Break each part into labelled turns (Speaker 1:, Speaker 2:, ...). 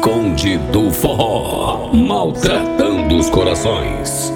Speaker 1: Conde do Forró, maltratando os corações.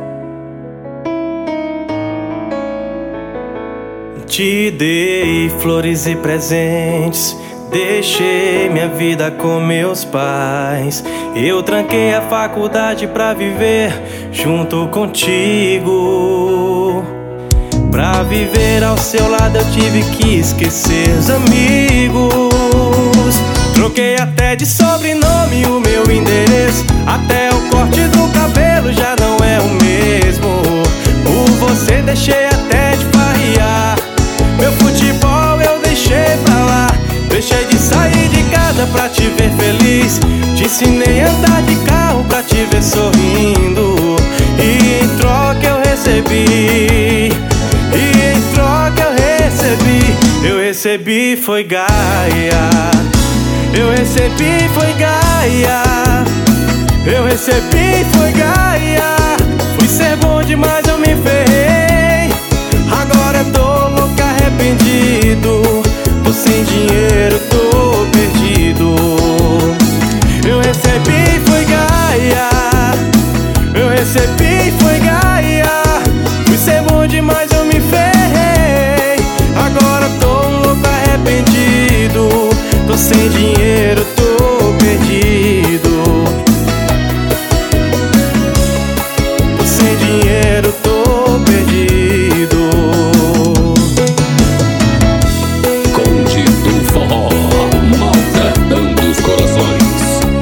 Speaker 2: Te dei flores e presentes, deixei minha vida com meus pais. Eu tranquei a faculdade pra viver junto contigo. Pra viver ao seu lado eu tive que esquecer os amigos. Troquei até de sobrenome o meu endereço, até o corte do cabelo já não é o mesmo. Por você deixei até de farrear, meu futebol eu deixei pra lá. Deixei de sair de casa pra te ver feliz, te ensinei a andar de carro pra te ver sorrindo. E em troca eu recebi, eu recebi foi Gaia. Eu recebi foi Gaia. Eu recebi foi Gaia. Fui ser bom demais, eu me ferrei. Agora eu tô louco, arrependido. Tô sem dinheiro, tô perdido. Eu recebi foi Gaia. Eu recebi foi Gaia. Fui ser bom demais, eu me ferrei. Agora tô louco, arrependido. Tô sem dinheiro, tô perdido. Tô sem dinheiro, tô perdido.
Speaker 1: Conde do Forró, maltratando os corações.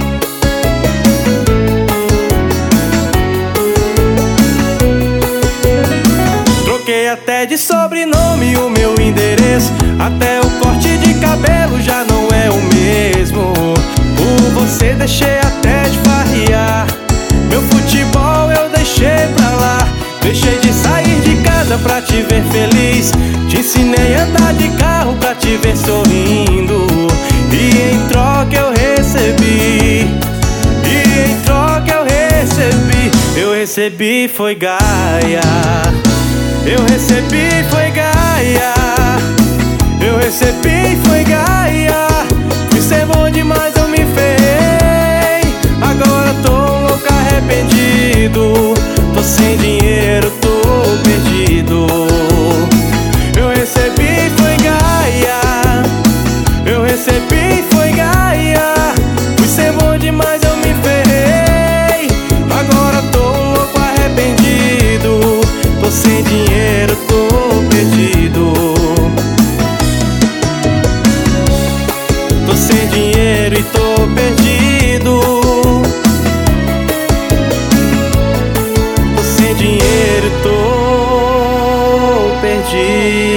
Speaker 2: Troquei até de sobrenome o meu endereço, até o corte de cabelo já não é o mesmo. Por você deixei até de farrear, meu futebol eu deixei pra lá. Deixei de sair de casa pra te ver feliz, te ensinei a andar de carro pra te ver sorrindo. E em troca eu recebi, eu recebi foi Gaia. Eu recebi foi Gaia. Eu recebi foi Gaia. Fui ser bom demais, eu me ferrei. Agora tô louco, arrependido. Tô sem dinheiro, tô perdido. Eu recebi foi Gaia. Eu recebi foi Gaia. Fui ser bom demais, eu me ferrei. Agora tô louco, arrependido. Tô sem dinheiro, tô perdido. Tô sem dinheiro e tô perdido. Tô sem dinheiro e tô perdido.